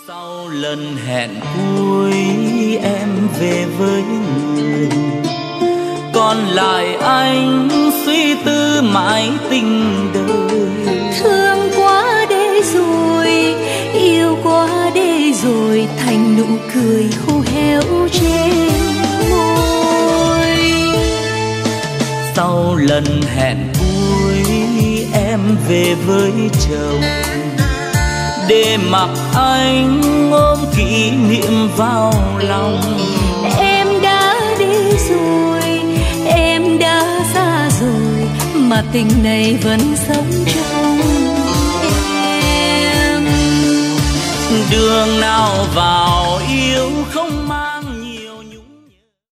Sau lần hẹn cuối em về với người, còn lại anh suy tư mãi tình đời. Thương quá để rồi, yêu quá để rồi, thành nụ cười khô héo trên môi. Sau lần hẹn cuối em về với chồng, để mặc anh ôm kỷ niệm vào lòng. Em đã đi rồi, em đã xa rồi, mà tình này vẫn sống trong em. Đường nào vào yêu không